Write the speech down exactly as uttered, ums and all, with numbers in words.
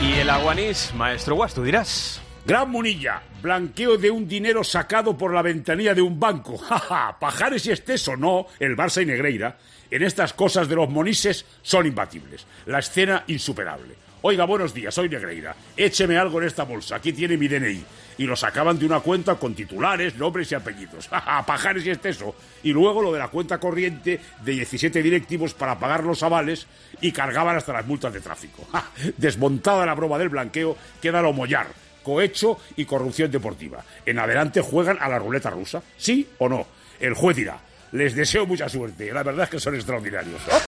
Y el aguanís, maestro Guas, tú dirás. Gran Munilla, blanqueo de un dinero sacado por la ventanilla de un banco. Jaja, Pajares y Esteso, no, el Barça y Negreira. En estas cosas de los monises son imbatibles. La escena insuperable. Oiga, buenos días, soy Negreira. Écheme algo en esta bolsa, aquí tiene mi D N I. Y lo sacaban de una cuenta con titulares, nombres y apellidos. Jaja, Pajares y Esteso. Y luego lo de la cuenta corriente de diecisiete directivos para pagar los avales y cargaban hasta las multas de tráfico. Ja, desmontada la broma del blanqueo, queda lo mollar. Cohecho y corrupción deportiva. En adelante juegan a la ruleta rusa. ¿Sí o no? El juez dirá. Les deseo mucha suerte. La verdad es que son extraordinarios.